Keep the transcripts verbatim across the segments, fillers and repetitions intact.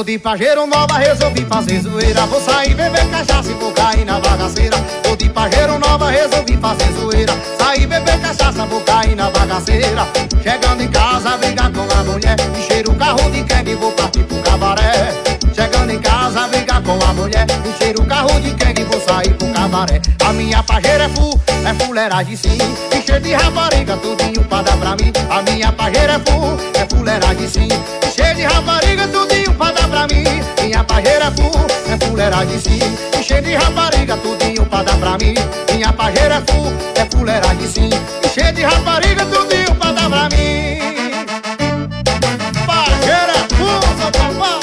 de pajeiro nova, resolvi fazer zoeira. Vou sair beber cachaça e vou cair na bagaceira. Tô de pajeiro nova, resolvi fazer zoeira. Sair beber cachaça, vou cair na bagaceira. Chegando em casa, brigar com a mulher. Encher o carro de quengue e vou partir pro cabaré. Chegando em casa, brigar com a mulher. Encher o carro de quengue e vou sair pro cabaré. A minha pajeira é full, é fuleiragem sim. Encher de rapariga, tudinho pra dar pra mim. A minha pajeira é full, é fuleiragem sim. Encher de rapariga, tudinho pra dar pra mim. Minha pajeira é full, é fuleiragem sim. Encher de rapariga, tudinho pra dar pra mim. Minha pajeira é full, é fuleiragem sim. Encher de rapariga, tudinho pra dar pra mim. Pajeira é full, seu papá.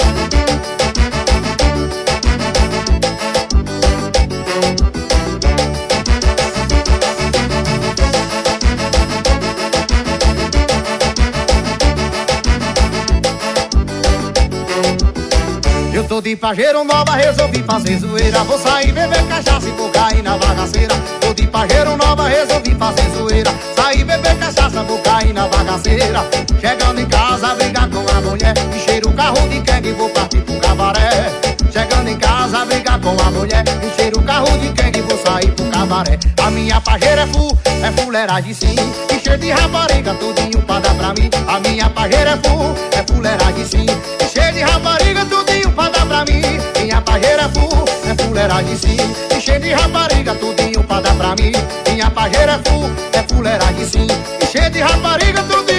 Eu tô de pajeiro nova, resolvi fazer zoeira. Vou sair beber cachaça e vou cair na bagaceira. Tô de pajeiro nova, resolvi fazer zoeira. Sair beber cachaça, vou cair na bagaceira. Chegando em casa, brigar com a mulher. Encher o carro de quengue e vou partir pro cabaré. Chegando em casa, brigar com a mulher. Encher o carro de quengue e vou sair pro cabaré. A minha pajeira é full, é fuleiragem sim. Encher de rapariga, tudinho pra dar pra mim. A minha pajeira é full, é fuleiragem sim. Encher de rapariga, tudinho pra dar pra mim. Minha pajeira é full, é fuleiragem sim. Encher de rapariga, tudinho pra dar pra mim. Minha pajeira é full, é fuleiragem sim. Encher de rapariga, tudinho